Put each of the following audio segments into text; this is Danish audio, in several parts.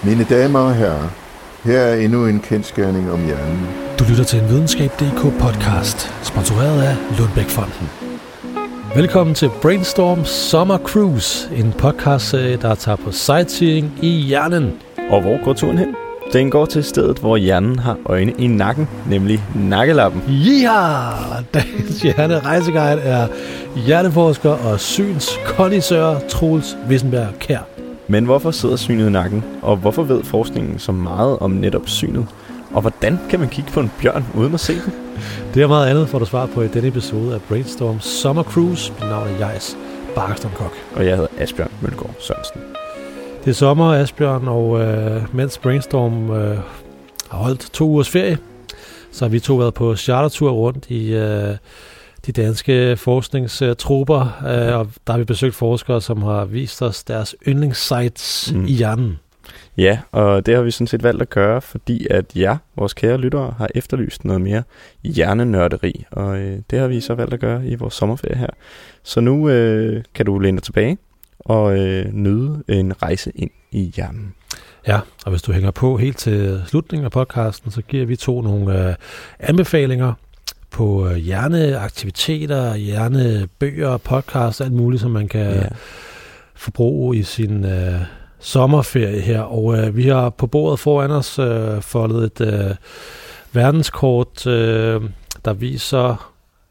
Mine damer og herrer, her er endnu en kendsgerning om hjernen. Du lytter til en Videnskab.dk podcast, sponsoreret af Lundbæk-fonden. Velkommen til Brainstorm Summer Cruise, en podcastserie, der tager på sightseeing i hjernen. Og hvor går turen hen? Den går til stedet, hvor hjernen har øjne i nakken, nemlig nakkelappen. Ja! Dagens hjernerejseguide er hjerneforsker og synskondisør Troels Vissenberg Kjær. Men hvorfor sidder synet i nakken? Og hvorfor ved forskningen så meget om netop synet? Og hvordan kan man kigge på en bjørn uden at se den? Det er meget andet, får du svar på i denne episode af Brainstorm Summer Cruise. Mit navn er Jais Barkstrøm-Kok. Og jeg hedder Asbjørn Mølgaard Sørensen. Det er sommer, Asbjørn, og mens Brainstorm har holdt 2 ugers ferie, så har vi to været på chartertur rundt i de danske forskningstrupper, og der har vi besøgt forskere, som har vist os deres yndlingssites i hjernen. Ja, og det har vi sådan set valgt at gøre, fordi at jer, vores kære lyttere, har efterlyst noget mere hjernenørderi, og det har vi så valgt at gøre i vores sommerferie her. Så nu kan du læne dig tilbage og nyde en rejse ind i hjernen. Ja, og hvis du hænger på helt til slutningen af podcasten, så giver vi to nogle anbefalinger på hjerneaktiviteter, hjernebøger, podcasts, alt muligt, som man kan forbruge i sin sommerferie her. Og vi har på bordet foran os foldet et verdenskort, der viser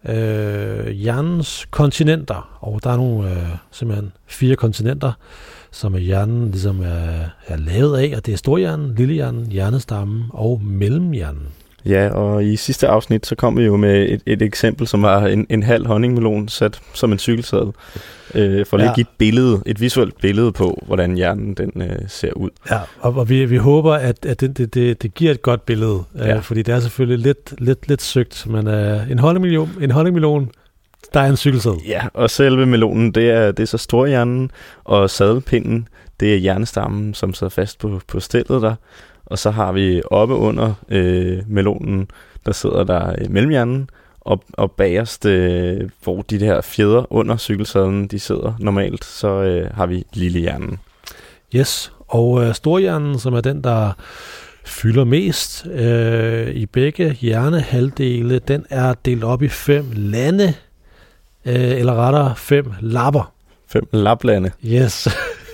hjernens kontinenter. Og der er nogle simpelthen 4 kontinenter, som hjernen ligesom er lavet af, og det er storhjernen, lillehjernen, hjernestammen og mellemhjernen. Ja, og i sidste afsnit, så kom vi jo med et eksempel, som var en halv honningmelon sat som en cykelsadel, for lige at give et billede, et visuelt billede på, hvordan hjernen den ser ud. Ja, og vi håber, at det giver et godt billede, fordi det er selvfølgelig lidt søgt, men en honningmelon, der er en cykelsadel. Ja, og selve melonen, det er så storhjernen, og sadelpinden, det er hjernestammen, som sidder fast på stillet der. Og så har vi oppe under melonen, der sidder der mellemhjernen, og bagerst, hvor de der fjeder under cykelsadlen, de sidder normalt, så har vi lillehjernen. Yes, og storhjernen, som er den, der fylder mest i begge hjernehalvdele, den er delt op i 5 lande, eller rettere 5 lapper. 5 laplande. Yes.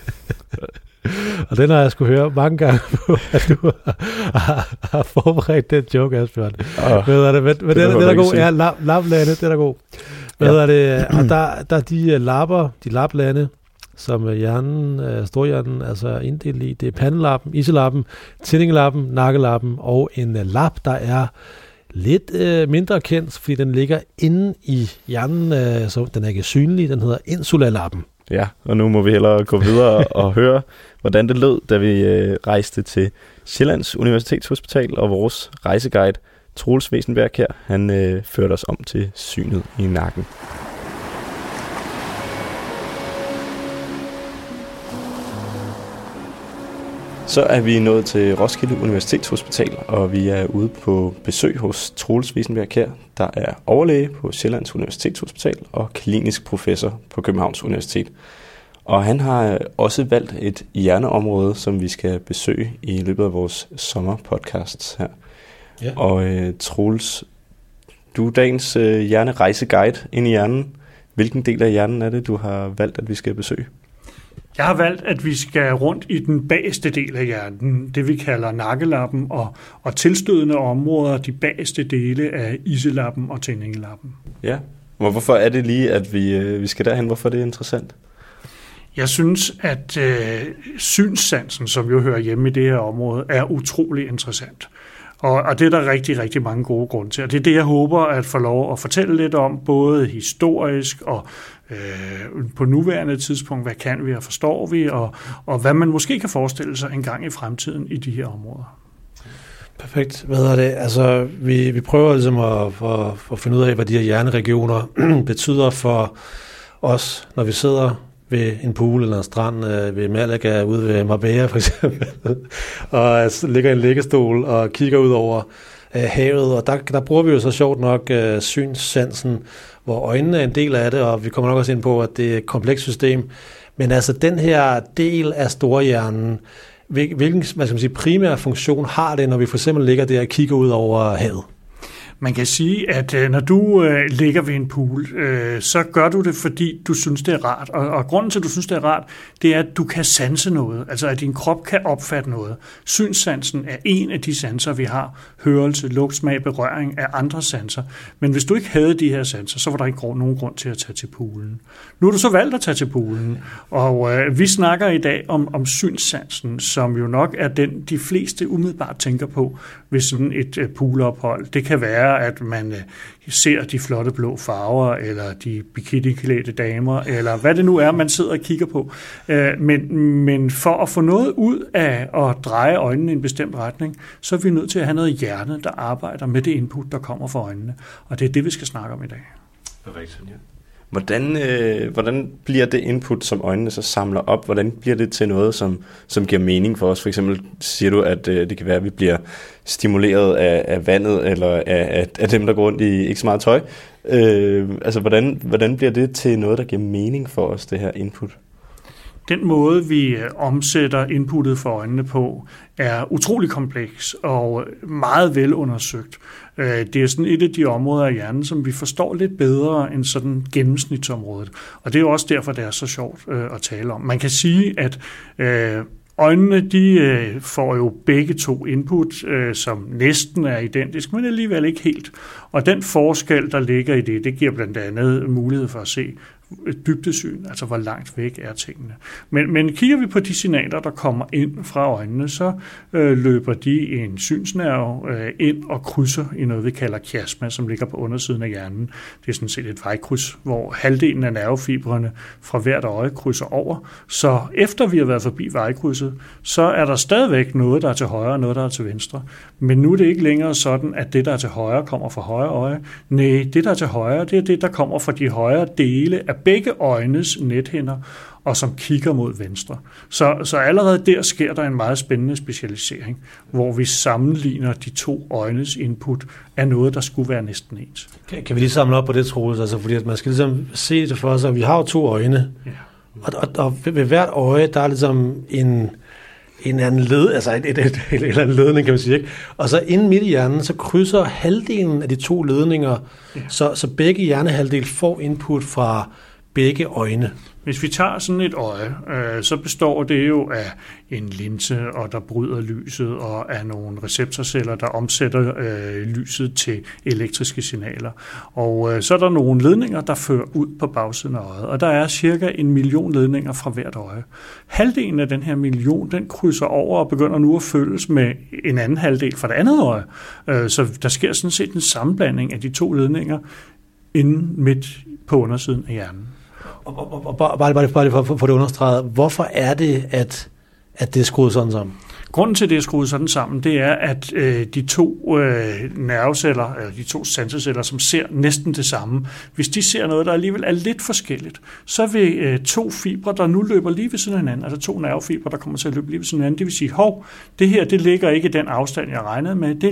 Og den har jeg skulle høre mange gange på, at du har forberedt den joke, Asbjørn. Men den er god. Ja, laplande, den er god. Og der er de lapper, de laplande, som hjernen, storhjernen, altså inddelt i. Det er pandelappen, iselappen, tindingelappen, nakkelappen og en lap, der er lidt mindre kendt, fordi den ligger inde i hjernen, så den er ikke synlig. Den hedder insulalappen. Ja, og nu må vi hellere gå videre og høre, hvordan det lød, da vi rejste til Sjællands Universitetshospital, og vores rejseguide, Troels Vissenberg Kjær, han førte os om til synet i nakken. Så er vi nået til Roskilde Universitetshospital, og vi er ude på besøg hos Troels Vissenberg Kjær, der er overlæge på Sjællands Universitetshospital og klinisk professor på Københavns Universitet. Og han har også valgt et hjerneområde, som vi skal besøge i løbet af vores sommerpodcasts her. Ja. Og Troels, du er dagens hjernerejseguide ind i hjernen. Hvilken del af hjernen er det, du har valgt, at vi skal besøge? Jeg har valgt, at vi skal rundt i den bagerste del af hjernen, det vi kalder nakkelappen, og tilstødende områder, de bagerste dele af iselappen og tindingelappen. Ja, og hvorfor er det lige, at vi skal derhen? Hvorfor er det interessant? Jeg synes, at synssansen, som jo hører hjemme i det her område, er utrolig interessant. Og det er der rigtig, rigtig mange gode grunde til. Og det er det, jeg håber at få lov at fortælle lidt om, både historisk og på nuværende tidspunkt, hvad kan vi og forstår vi, og hvad man måske kan forestille sig en gang i fremtiden i de her områder. Perfekt. Hvad er det? Altså, vi prøver ligesom at finde ud af, hvad de her hjerneregioner betyder for os, når vi sidder ved en pool eller en strand ved Malaga ude ved Marbella for eksempel, og ligger i en liggestol og kigger ud over havet, og der bruger vi jo så sjovt nok synssansen, hvor øjnene er en del af det, og vi kommer nok også ind på, at det er et komplekst system, men altså den her del af storhjernen, hvilken primære funktion har det, når vi for eksempel ligger der og kigger ud over havet? Man kan sige, at når du ligger ved en pool, så gør du det, fordi du synes, det er rart. Og grunden til, at du synes, det er rart, det er, at du kan sanse noget. Altså, at din krop kan opfatte noget. Synssansen er en af de sanser, vi har. Hørelse, lugt, smag, berøring er andre sanser. Men hvis du ikke havde de her sanser, så var der ikke nogen grund til at tage til poolen. Nu har du så valgt at tage til poolen. Og vi snakker i dag om synssansen, som jo nok er den, de fleste umiddelbart tænker på ved sådan et poolophold. Det kan være, at man ser de flotte blå farver, eller de bikiniklædte damer, eller hvad det nu er, man sidder og kigger på. Men for at få noget ud af at dreje øjnene i en bestemt retning, så er vi nødt til at have noget hjerne, der arbejder med det input, der kommer fra øjnene. Og det er det, vi skal snakke om i dag. Perfekt, ja. Hvordan bliver det input, som øjnene så samler op, hvordan bliver det til noget, som giver mening for os? For eksempel siger du, at det kan være, at vi bliver stimuleret af vandet, eller af dem, der går rundt i ikke så meget tøj. Altså, hvordan bliver det til noget, der giver mening for os, det her input? Den måde, vi omsætter inputtet for øjnene på, er utrolig kompleks og meget velundersøgt. Det er sådan et af de områder af hjernen, som vi forstår lidt bedre end sådan gennemsnitsområdet. Og det er jo også derfor, det er så sjovt at tale om. Man kan sige, at øjnene, de får jo begge to input, som næsten er identisk, men alligevel ikke helt. Og den forskel, der ligger i det giver blandt andet mulighed for at se dybdesyn, altså hvor langt væk er tingene. Men kigger vi på de signaler, der kommer ind fra øjnene, så løber de i en synsnerve ind og krydser i noget, vi kalder kiasma, som ligger på undersiden af hjernen. Det er sådan set et vejkryds, hvor halvdelen af nervefibrene fra hvert øje krydser over. Så efter vi har været forbi vejkrydset, så er der stadigvæk noget, der er til højre og noget, der er til venstre. Men nu er det ikke længere sådan, at det, der er til højre, kommer fra højre øje. Nej, det, der er til højre, det er det, der kommer fra de højre dele af begge øjnes nethinder, og som kigger mod venstre. Så allerede der sker der en meget spændende specialisering, hvor vi sammenligner de to øjnes input af noget, der skulle være næsten ens. Kan vi lige samle op på det, Troels? Altså, fordi at man skal ligesom se det for sig, at vi har jo to øjne, ja. Og ved hvert øje, der er ligesom en anden led, altså en eller anden ledning, kan man sige, ikke? Og så inde midt i hjernen, så krydser halvdelen af de to ledninger, ja. Så begge hjernehalvdel får input fra begge øjne. Hvis vi tager sådan et øje, så består det jo af en linse, og der bryder lyset, og af nogle receptorceller, der omsætter lyset til elektriske signaler. Og så er der nogle ledninger, der fører ud på bagsiden af øjet, og der er cirka 1 million ledninger fra hvert øje. Halvdelen af den her million, den krydser over og begynder nu at følges med en anden halvdel fra det andet øje. Så der sker sådan set en sammenblanding af de to ledninger inden midt på undersiden af hjernen. Og bare for det understreget, hvorfor er det, at det er skruet sådan sammen? Grunden til, at det er skruet sådan sammen, det er, at de to nerveceller, eller de to sanseceller, som ser næsten det samme, hvis de ser noget, der alligevel er lidt forskelligt, så vil to fibre, der nu løber lige ved siden af hinanden, altså to nervefibre, der kommer til at løbe lige ved siden af hinanden, det vil sige, det her, det ligger ikke i den afstand, jeg regnede med, de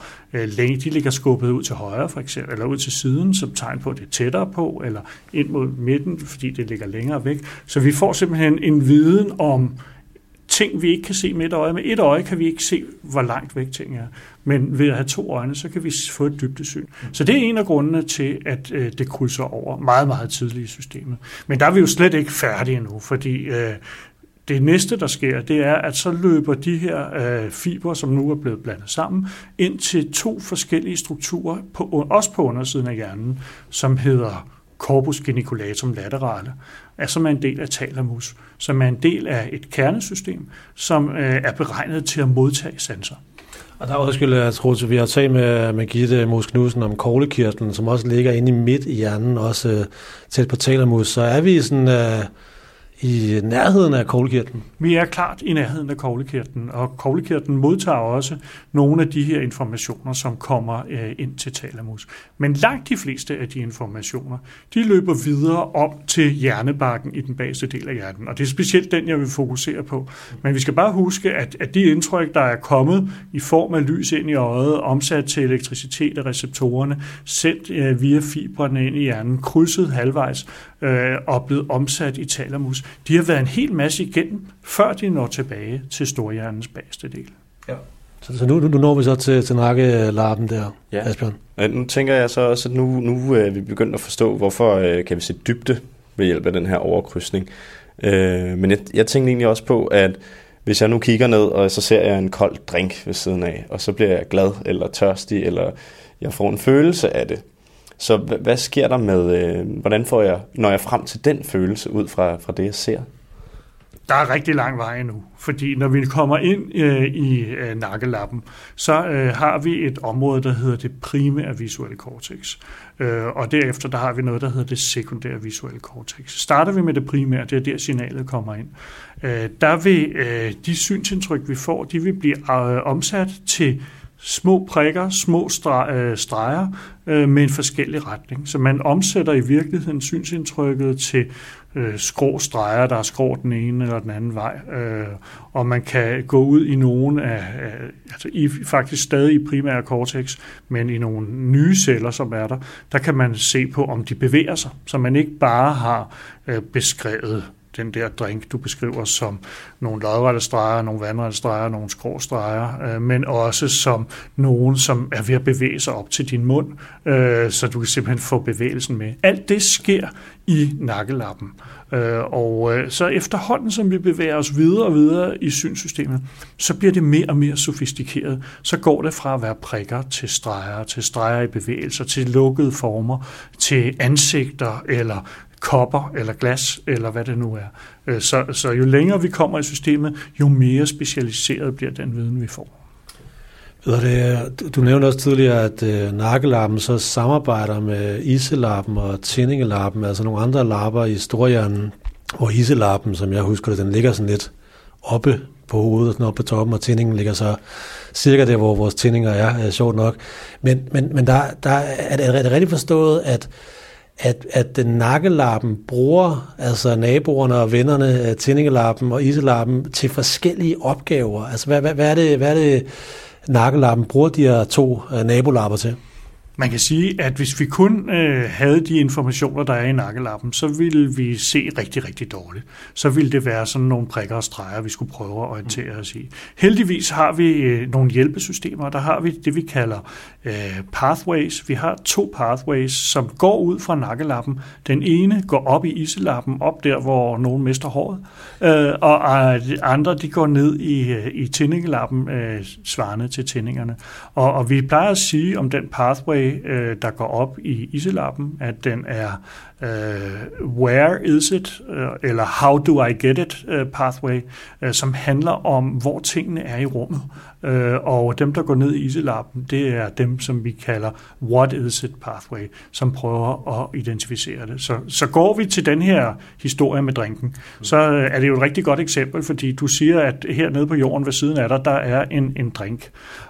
ligger skubbet ud til højre, for eksempel, eller ud til siden, som tegn på, at det er tættere på, eller ind mod midten, fordi det ligger længere væk. Så vi får simpelthen en viden om ting, vi ikke kan se med et øje. Med et øje kan vi ikke se, hvor langt væk ting er. Men ved at have to øjne, så kan vi få et dybdesyn. Så det er en af grundene til, at det krydser over meget, meget tidligt i systemet. Men der er vi jo slet ikke færdige endnu, fordi det næste, der sker, det er, at så løber de her fibre, som nu er blevet blandet sammen, ind til to forskellige strukturer, også på undersiden af hjernen, som hedder corpus geniculatum laterale, som er en del af thalamus, som er en del af et kernesystem, som er beregnet til at modtage sanser. Og der er også, jeg tror, vi har talt med Gitte Moos Knudsen om koglekirtlen, som også ligger inde i midt i hjernen, også tæt på thalamus. Så er vi sådan i nærheden af koglekirtlen? Vi er klart i nærheden af koglekirtlen, og koglekirtlen modtager også nogle af de her informationer, som kommer ind til thalamus. Men langt de fleste af de informationer, de løber videre op til hjernebarken i den bagerste del af hjernen, og det er specielt den, jeg vil fokusere på. Men vi skal bare huske, at de indtryk, der er kommet i form af lys ind i øjet, omsat til elektricitet af receptorerne, sendt via fibrene ind i hjernen, krydset halvvejs, og blevet omsat i thalamus. De har været en hel masse igennem, før de når tilbage til storhjernens bagerste del. Ja. Så nu når vi så til nakkelappen der, ja. Asbjørn. Ja, nu tænker jeg så også, at nu er vi begyndt at forstå, hvorfor kan vi se dybde ved hjælp af den her overkrydsning. Men jeg tænkte egentlig også på, at hvis jeg nu kigger ned, og så ser jeg en kold drink ved siden af, og så bliver jeg glad eller tørstig, eller jeg får en følelse af det. Så hvad sker der med, hvordan når jeg frem til den følelse ud fra det, jeg ser? Der er rigtig lang vej endnu, fordi når vi kommer ind i nakkelappen, så har vi et område, der hedder det primære visuelle cortex. Og derefter der har vi noget, der hedder det sekundære visuelle cortex. Starter vi med det primære, det er der signalet kommer ind. Der vil de synsindtryk, vi får, de vil blive omsat til små prikker, små streger med en forskellig retning. Så man omsætter i virkeligheden synsindtrykket til skrå streger, der er skrå den ene eller den anden vej. Og man kan gå ud i nogle faktisk stadig i primære cortex, men i nogle nye celler, som er der kan man se på, om de bevæger sig. Så man ikke bare har beskrevet den der drink, du beskriver som nogle lodrette streger, nogle vandrette streger, nogle skrå streger, men også som nogen, som er ved at bevæge sig op til din mund, så du kan simpelthen få bevægelsen med. Alt det sker i nakkelappen. Og så efterhånden, som vi bevæger os videre og videre i synssystemet, så bliver det mere og mere sofistikeret. Så går det fra at være prikker til streger i bevægelser, til lukkede former, til ansigter eller kopper eller glas, eller hvad det nu er. Så jo længere vi kommer i systemet, jo mere specialiseret bliver den viden, vi får. Du nævnte også tidligere, at nakkelappen så samarbejder med iselappen og tændingelappen, altså nogle andre lapper i storhjernen, og iselappen, som jeg husker det, den ligger sådan lidt oppe på hovedet, og sådan oppe på toppen, og tændingen ligger så cirka der, hvor vores tændinger er, sjovt nok. Men der er det rigtig forstået, at nakkelappen bruger, altså naboerne og vennerne, tændingelappen og iselappen, til forskellige opgaver. Altså hvad er det nakkelappen bruger de her to nabolapper til? Man kan sige, at hvis vi kun havde de informationer, der er i nakkelappen, så ville vi se rigtig, rigtig dårligt. Så ville det være sådan nogle prikker og streger, vi skulle prøve at orientere os i. Heldigvis har vi nogle hjælpesystemer, der har vi det, vi kalder pathways. Vi har 2 pathways, som går ud fra nakkelappen. Den ene går op i iselappen, op der, hvor nogen mister håret, og andre de går ned i tændingelappen, svarende til tændingerne. Og vi plejer at sige om den pathway, der går op i iselappen, at den er where is it, eller how do I get it pathway, som handler om, hvor tingene er i rummet. Og dem, der går ned i iselappen, det er dem, som vi kalder what is it pathway, som prøver at identificere det. Så går vi til den her historie med drinken, så er det jo et rigtig godt eksempel, fordi du siger, at hernede på jorden ved siden af dig, der er en drink.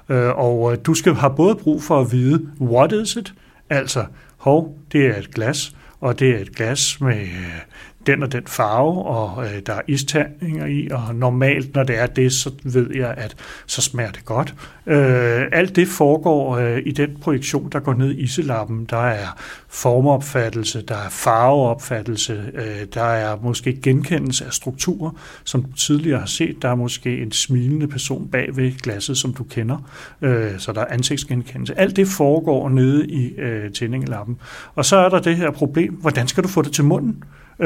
Og du skal have både brug for at vide, what is it, altså, det er et glas, og det er et glas med den og den farve, og der er isterninger i, og normalt, når det er det, så ved jeg, at så smager det godt. Alt det foregår i den projektion, der går ned i iselappen. Der er formopfattelse, der er farveopfattelse, der er måske genkendelse af strukturer, som du tidligere har set. Der er måske en smilende person bag ved glasset, som du kender, så der er ansigtsgenkendelse. Alt det foregår nede i tændingelappen. Og så er der det her problem, hvordan skal du få det til munden?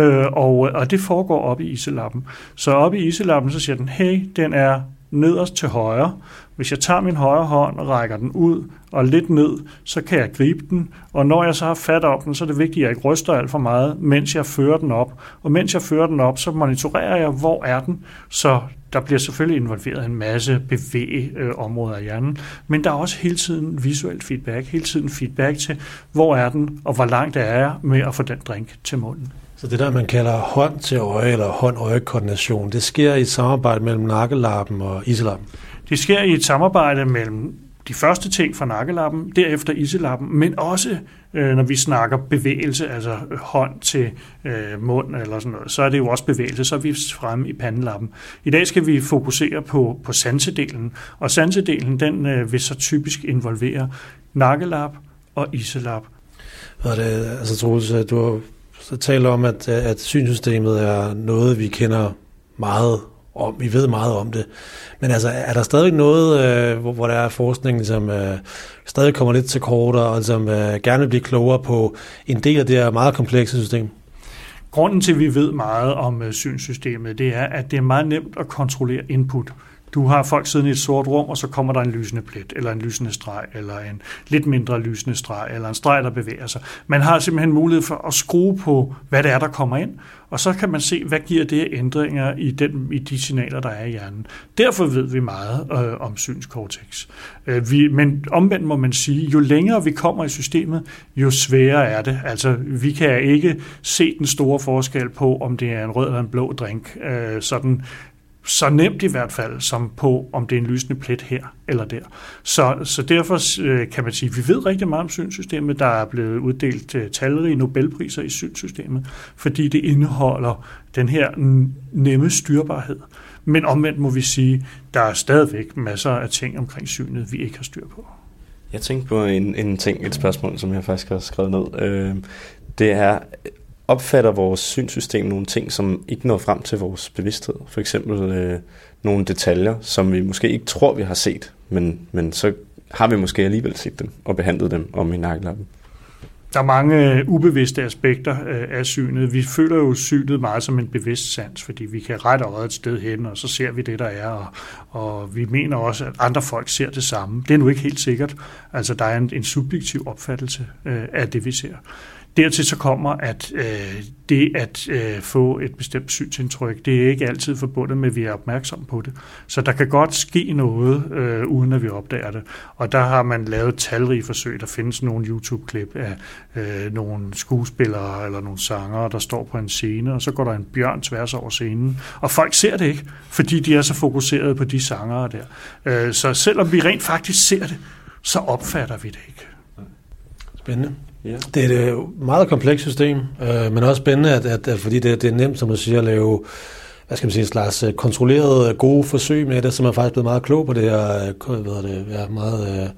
Og det foregår op i iselappen. Så op i iselappen, så siger den, hey, den er nederst til højre. Hvis jeg tager min højre hånd og rækker den ud og lidt ned, så kan jeg gribe den. Og når jeg så har fat om den, så er det vigtigt, at jeg ikke ryster alt for meget, mens jeg fører den op. Og mens jeg fører den op, så monitorerer jeg, hvor er den. Så der bliver selvfølgelig involveret en masse bevægeområder af hjernen, men der er også hele tiden visuelt feedback, hele tiden feedback til, hvor er den, og hvor langt er jeg med at få den drink til munden. Så det der, man kalder hånd til øje eller hånd-øje-koordination, det sker i et samarbejde mellem nakkelappen og iselappen? Det sker i et samarbejde mellem de første ting fra nakkelappen, derefter iselappen, men også når vi snakker bevægelse, altså hånd til mund eller sådan noget, så er det jo også bevægelse, så er vi fremme i pandelappen. I dag skal vi fokusere på sansedelen, og sansedelen den vil så typisk involvere nakkelap og iselap. Altså Troels, du har så taler om, at synssystemet er noget, vi kender meget om. Vi ved meget om det. Men altså, er der stadig noget, hvor der er forskning, som stadig kommer lidt til kort, og som gerne vil blive klogere på en del af det her meget komplekse system? Grunden til, at vi ved meget om synssystemet, det er, at det er meget nemt at kontrollere input. Du har folk siddende i et sort rum, og så kommer der en lysende plet, eller en lysende streg, eller en lidt mindre lysende streg, eller en streg, der bevæger sig. Man har simpelthen mulighed for at skrue på, hvad det er, der kommer ind, og så kan man se, hvad giver det ændringer i de signaler, der er i hjernen. Derfor ved vi meget om synskortex. Men omvendt må man sige, jo længere vi kommer i systemet, jo sværere er det. Altså, vi kan ikke se den store forskel på, om det er en rød eller en blå drink, så nemt i hvert fald, som på, om det er en lysende plet her eller der. Så derfor kan man sige, at vi ved rigtig meget om synssystemet. Der er blevet uddelt talrige Nobelpriser i synssystemet, fordi det indeholder den her nemme styrbarhed. Men omvendt må vi sige, at der er stadigvæk masser af ting omkring synet, vi ikke har styr på. Jeg tænkte på et spørgsmål, som jeg faktisk har skrevet ned. Det er, opfatter vores synssystem nogle ting, som ikke når frem til vores bevidsthed? For eksempel nogle detaljer, som vi måske ikke tror, vi har set, men så har vi måske alligevel set dem og behandlet dem om i nakkelappen. Der er mange ubevidste aspekter af synet. Vi føler jo synet meget som en bevidst sans, fordi vi kan rette øjet et sted hen, og så ser vi det, der er, og vi mener også, at andre folk ser det samme. Det er nu ikke helt sikkert. Altså, der er en subjektiv opfattelse af det, vi ser. Dertil så kommer, at det at få et bestemt synsindtryk, det er ikke altid forbundet med, at vi er opmærksom på det. Så der kan godt ske noget, uden at vi opdager det. Og der har man lavet talrige forsøg. Der findes nogle YouTube-klip af nogle skuespillere eller nogle sangere, der står på en scene, og så går der en bjørn tværs over scenen. Og folk ser det ikke, fordi de er så fokuseret på de sangere der. Så selvom vi rent faktisk ser det, så opfatter vi det ikke. Spændende. Ja. Det er et meget komplekst system, men også spændende, at fordi det er nemt, som du siger, at lave en slags kontrollerede gode forsøg med det, så man er faktisk blevet meget klog på det her meget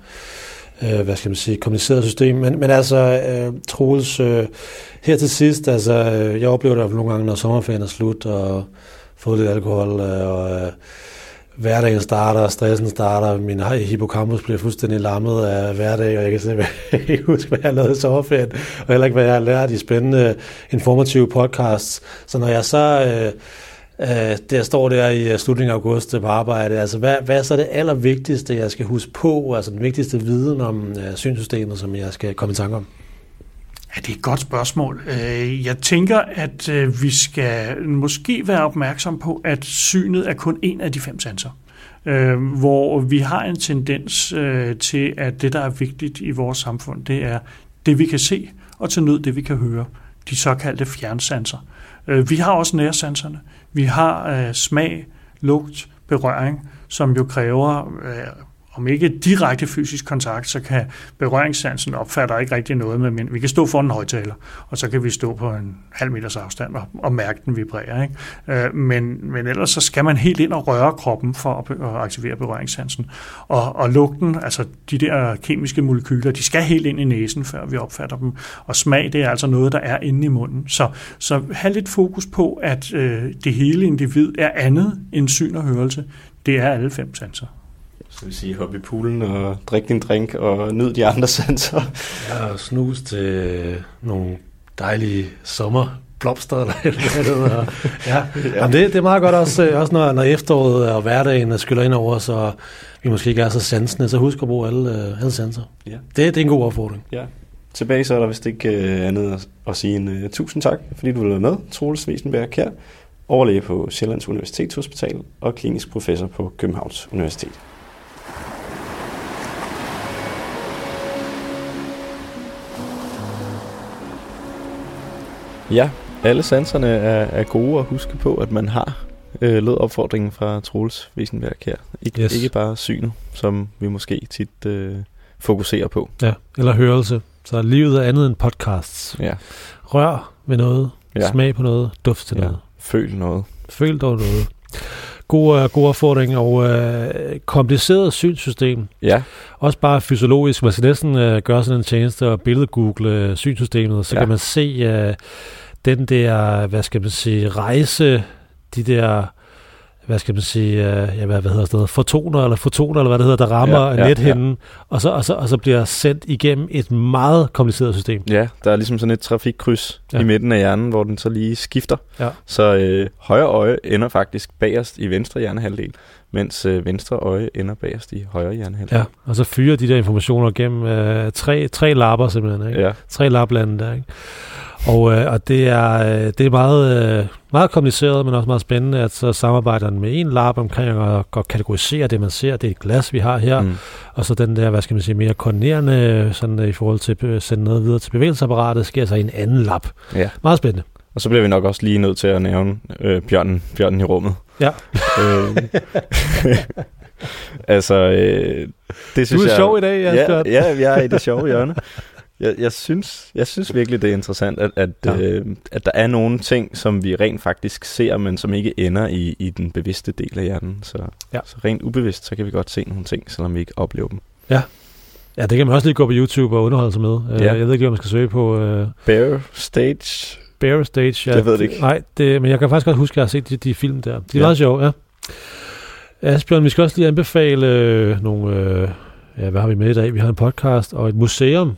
kompliceret system. Men altså, Troels, her til sidst, altså, jeg oplever det nogle gange, når sommerferien er slut, og fået lidt alkohol, og hverdagen starter, stressen starter, min hippocampus bliver fuldstændig lammet af hverdag, og jeg kan simpelthen ikke huske, hvad jeg har lavet i sommerferien, og heller ikke, hvad jeg har lært i spændende, informative podcasts. Så når jeg så der står der i slutningen af august på arbejde, altså hvad er så det allervigtigste, jeg skal huske på, altså den vigtigste viden om synssystemet, som jeg skal komme i tanke om? Ja, det er et godt spørgsmål. Jeg tænker, at vi skal måske være opmærksom på, at synet er kun en af de 5 sanser. Hvor vi har en tendens til, at det, der er vigtigt i vores samfund, det er det, vi kan se, og til nød det, vi kan høre. De såkaldte fjernsanser. Vi har også nærsanserne. Vi har smag, lugt, berøring, som jo kræver om ikke direkte fysisk kontakt, så kan berøringssansen opfatter ikke rigtig noget med, men vi kan stå foran en højtaler, og så kan vi stå på en halv meters afstand og mærke den vibrere. Ikke? Men ellers så skal man helt ind og røre kroppen for at aktivere berøringssansen. Og lugten, altså de der kemiske molekyler, de skal helt ind i næsen, før vi opfatter dem. Og smag, det er altså noget, der er inde i munden. Så have lidt fokus på, at det hele individ er andet end syn og hørelse. Det er alle 5 sanser. Så vil sige, hoppe i poolen og drikke din drink og nyde de andre sanser. Ja, og snus til nogle dejlige sommerblomster eller noget. Ja. Jamen det er meget godt også når efteråret og hverdagen skyller ind over, så vi måske ikke er så sansende, så husk at bruge alle sanser. Ja. Det er en god opfordring. Ja. Tilbage så er der vist ikke andet at sige en tusind tak, fordi du ville være med, Troels Wesenberg Kjær, overlæge på Sjællands Universitetshospital og klinisk professor på Københavns Universitet. Ja, alle sanserne er gode at huske på, at man har lød opfordringen fra Troels Wesenberg her. Ikke bare synet, som vi måske tit fokuserer på. Ja, eller hørelse. Så livet er andet end podcasts. Ja. Rør ved noget, smag på noget, duft til noget. Føl noget. Føl dog noget. God opfordring og kompliceret synssystem. Ja. Også bare fysiologisk. Man skal næsten gøre sådan en tjeneste og billedgoogle synssystemet, så kan man se den der, hvad skal man sige, rejse, de der, hvad skal man sige, hvad hedder det, fotoner, eller hvad det hedder, der rammer nethinden, og så bliver sendt igennem et meget kompliceret system. Ja, der er ligesom sådan et trafikkryds i midten af hjernen, hvor den så lige skifter. Ja. Så højre øje ender faktisk bagerst i venstre hjernehalvdel, mens venstre øje ender bagerst i højre hjernehalvdel. Ja, og så fyrer de der informationer gennem tre lapper simpelthen, ikke? Ja. 3 laplande der, ikke? Og det er meget kompliceret, men også meget spændende, at så samarbejder den med en lap omkring at kategorisere det, man ser. Det er et glas, vi har her. Og så den der, hvad skal man sige, mere koordinerende, sådan i forhold til at sende noget videre til bevægelsesapparatet, sker så i en anden lap. Ja. Meget spændende. Og så bliver vi nok også lige nødt til at nævne bjørnen i rummet. Ja. Altså, det synes jeg... Du er sjov i dag, Asbjørn. Ja, jeg er i det sjove hjørne. Jeg synes virkelig, det er interessant, at der er nogle ting, som vi rent faktisk ser, men som ikke ender i den bevidste del af hjernen. Så rent ubevidst, så kan vi godt se nogle ting, selvom vi ikke oplever dem. Ja, det kan man også lige gå på YouTube og underholde sig med. Jeg ved ikke, hvad man skal søge på. Bear Stage, ja. Jeg ved det ikke. Nej, men jeg kan faktisk godt huske, at jeg har set de film der. De er meget sjove, ja. Asbjørn, vi skal også lige anbefale nogle... hvad har vi med i dag? Vi har en podcast og et museum.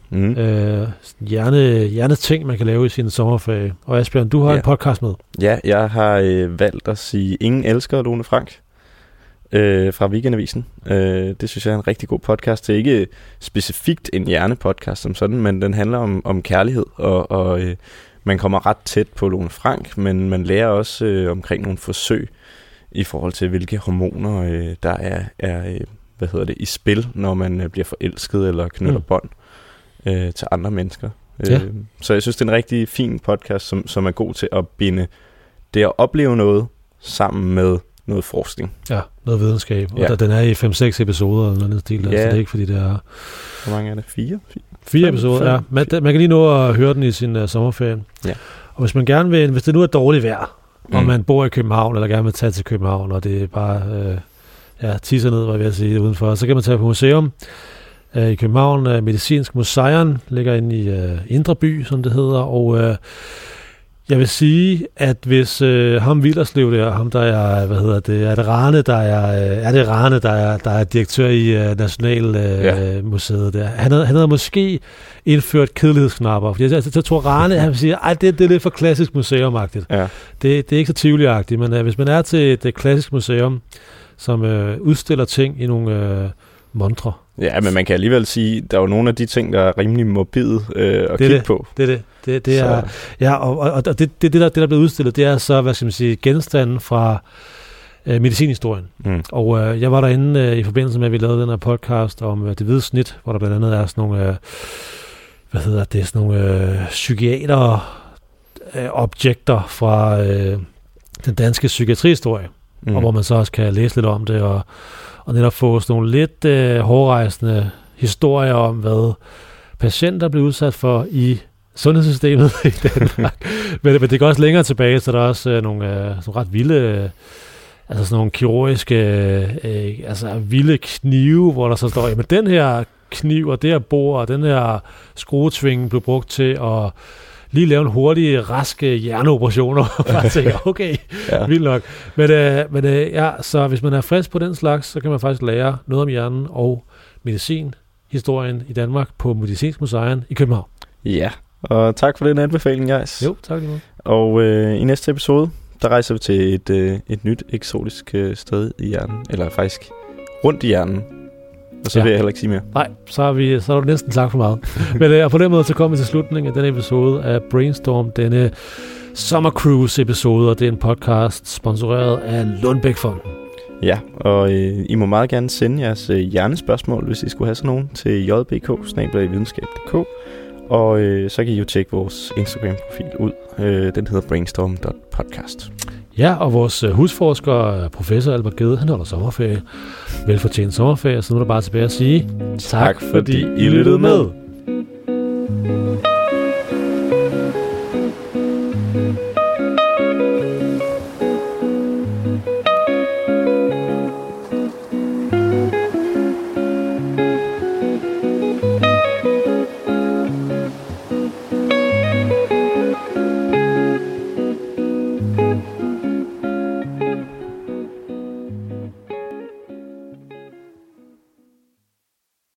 Hjerneting, man kan lave i sine sommerferie. Og Asbjørn, du har en podcast med. Ja, jeg har valgt at sige Ingen elsker Lone Frank fra Weekendavisen. Det synes jeg er en rigtig god podcast. Det er ikke specifikt en hjernepodcast som sådan, men den handler om kærlighed, og man kommer ret tæt på Lone Frank, men man lærer også omkring nogle forsøg i forhold til, hvilke hormoner der er i spil, når man bliver forelsket eller knytter bånd til andre mennesker. Så jeg synes, det er en rigtig fin podcast, som er god til at binde det at opleve noget sammen med noget forskning. Ja, noget videnskab. Og den er i 5-6 episoder eller noget stil. Ja. Altså, det er ikke, fordi det er... Hvor mange er det? 4? 4 episoder, ja. Man kan lige nå at høre den i sin sommerferie. Ja. Og hvis man gerne vil, hvis det nu er dårligt vejr, og man bor i København, eller gerne vil tage til København, og det er bare... tisser ned, var jeg ved at sige, udenfor. Så kan man tage på museum i København. Medicinsk Museum ligger inde i Indre By, som det hedder. Og jeg vil sige, at hvis ham Willerslev der, ham der er, er det Rane, der er direktør i Nationalmuseet der. Han havde måske indført kedelighedsknapper. Fordi jeg tror, Rane, han siger, det er lidt for klassisk museumagtigt. Ja. Det er ikke så tivoliagtigt, men hvis man er til et klassisk museum, som udstiller ting i nogle montrer. Ja, men man kan alligevel sige, der er jo nogle af de ting, der er rimelig morbide at kigge på. Det er, ja, og det der bliver udstillet, det er så, hvad skal man sige, genstanden fra medicinhistorien. Og jeg var derinde i forbindelse med, at vi lavede den her podcast om det hvide snit, hvor der blandt andet er sådan nogle, sådan nogle psykiater-objekter fra den danske psykiatrihistorie. Og hvor man så også kan læse lidt om det, og netop få sådan nogle lidt hårdrejsende historier om, hvad patienter bliver udsat for i sundhedssystemet i Danmark. men det går også længere tilbage, så der er også nogle ret vilde, altså sådan nogle kirurgiske, vilde knive, hvor der så står, jamen den her kniv og det her bord og den her skruetvinge blev brugt til at lige lave en hurtig, raske hjerneoperationer, og bare tænker, okay, vildt nok. Men så hvis man er frisk på den slags, så kan man faktisk lære noget om hjernen og medicinhistorien i Danmark på Medicinsk Museum i København. Ja, og tak for den anbefaling, Jais. Jo, tak lige meget. Og i næste episode, der rejser vi til et nyt eksotisk sted i hjernen, eller faktisk rundt i hjernen. Og så vil jeg heller ikke sige mere. Nej, så er du næsten sagt for meget. Men og på den måde, så kommer vi til slutningen af denne episode af Brainstorm, denne Summer Cruise episode, og det er en podcast sponsoreret af Lundbeck-fonden. Ja, og I må meget gerne sende jeres hjernespørgsmål, hvis I skulle have sådan nogen, til jbk@videnskab.dk. Og så kan I jo tjekke vores Instagram-profil ud. Den hedder brainstorm.podcast. Ja, og vores husforsker, professor Albert Gede, han holder sommerferie. Velfortjent sommerferie, så nu er der bare tilbage at sige tak fordi I lyttede med.